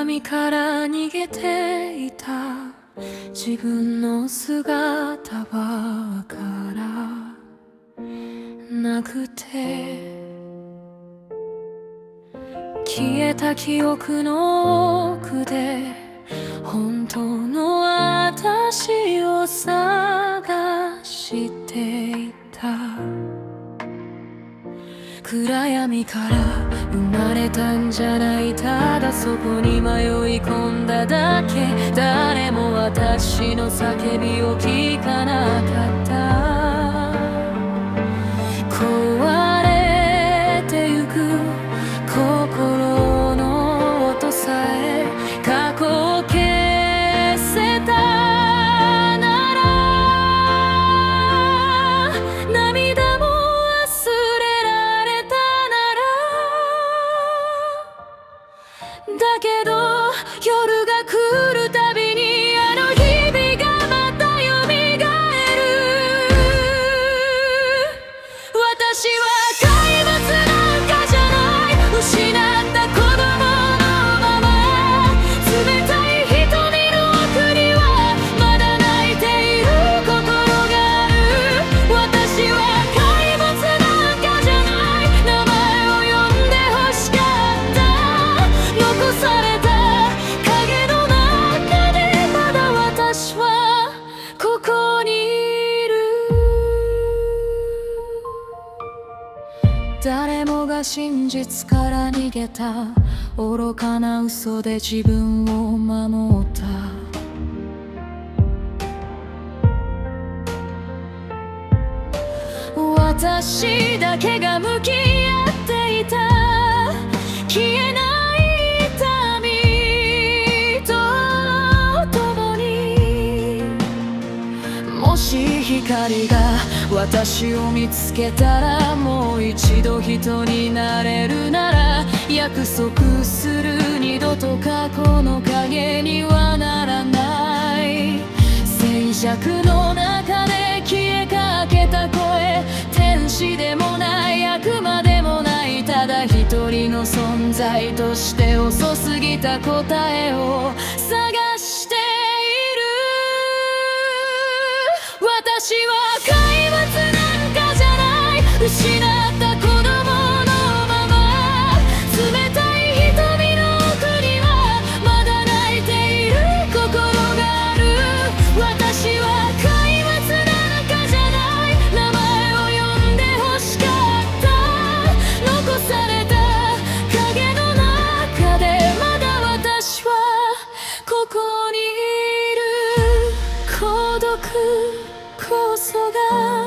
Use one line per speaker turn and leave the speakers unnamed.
闇から逃げていた自分の姿ばからなくて、消えた記憶の奥で本当の私を探していた。暗闇から生まれたんじゃない、ただそこに迷い込んだだけ。誰も私の叫びを聞かなかった。壊れてゆく心の音さえ過去を消せたなら、涙も忘れられたなら。だけど夜が来るたびにあの日々がまた蘇る。私は怪物なんかじゃない、失った子供のまま。冷たい瞳の奥にはまだ泣いている心がある。私は怪物なんかじゃない、名前を呼んで欲しかった。残された影の中でまだ私はここにいる。誰もが真実から逃げた愚かな嘘で自分を守った。私だけが向き合っていた消えない痛みと共に。もし光が私を見つけたら、もう一度人になれるなら、約束する二度と過去の影にはならない。静寂の中で消えかけた声、天使でもない悪魔でもない、ただ一人の存在として遅すぎた答えを探している。私は怪物なんかじゃない、失った子供のまま。冷たい瞳の奥にはまだ泣いている心がある。私は怪物なんかじゃない、名前を呼んで欲しかった。残された影の中でまだ私はここにいる。孤独こそが